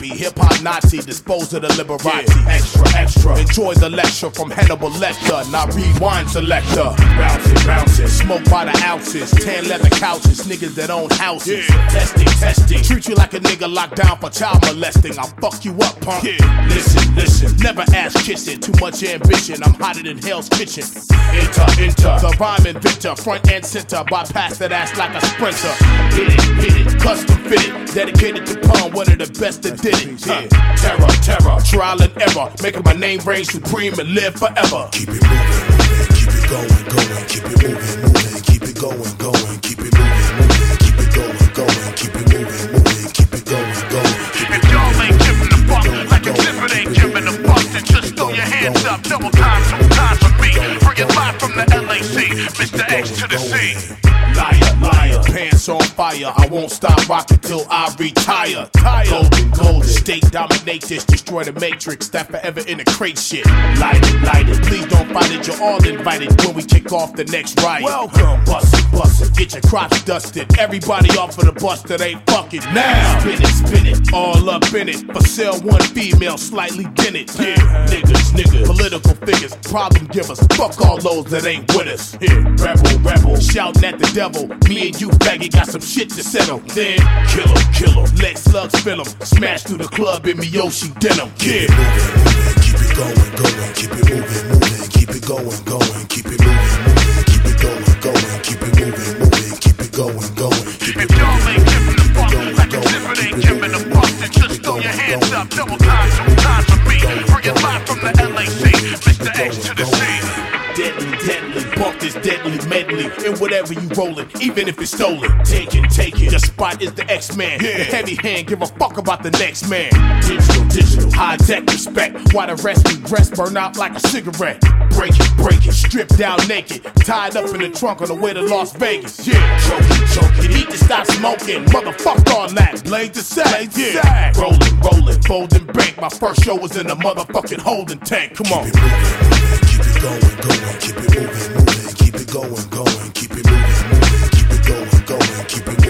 Nazi, hip-hop Nazi, dispose of the Liberati. Extra, enjoy the lecture from Hannibal Lecter. Now rewind selector. Bouncing, smoke by the ounces. Tan leather couches, niggas that own houses. Testing, treat you like a nigga locked down for child molesting. I'll fuck you up, punk. Listen, never ask kissing. Too much ambition, I'm hotter than Hell's Kitchen. Enter, the rhyme inventor, front and center. Bypass that ass like a sprinter. Hit it, custom fitted. Dedicated to pun, one of the best that did it. Terror, trial and error. Making my name reign supreme and live forever. Keep it moving, keep it going, keep it moving, keep it going, keep it moving, keep it going, keep it moving, keep it going. Keep it y'all ain't giving a fuck, like a zipper ain't giving a fuck. Then just throw your hands up, double time, sometimes for me. Bring it live from the LAC, Mr. X to the C. Liar, pants on fire. I won't stop rocking till I retire. Golden, state dominate this, destroy the matrix. That forever in the crate shit. Light it. Please don't fight it. You're all invited when we kick off the next riot. Welcome, bust it. Get your crops dusted. Everybody off of the bus that ain't fucking now. Spin it, all up in it. For sale, one female, slightly dented. Yeah, niggas, political figures, problem givers. Fuck all those that ain't with us. Here, rebel, shouting at the devil. Me and you, faggot, got some shit to settle. Then kill 'em. Let slugs fill 'em. Smash through the club in Miyoshi denim. Yeah. Keep it going, keep it moving, keep it going, keep it moving, keep it going, keep it moving, keep it going, keep it If y'all ain't giving a fuck, like a zipper ain't giving a fuck, then just throw your hands up, double time, sometimes for me. Bring it live from the LAC, Mr. X to the C. Deadly, bump this deadly medley. And whatever you rollin', even if it's stolen. Take it. Your spot is the X-Man. The heavy hand, give a fuck about the next man. Digital, high tech respect. While the rest we rest, burn out like a cigarette. Break it, strip down naked. Tied up in the trunk on the way to Las Vegas. Yeah, choke it. Need to stop smoking. Motherfuck all that. Blade to sack. Yeah, rolling, folding bank. My first show was in the motherfucking holding tank. Come on. Keep it going, keep it moving, keep it going, keep it moving, keep it going, keep it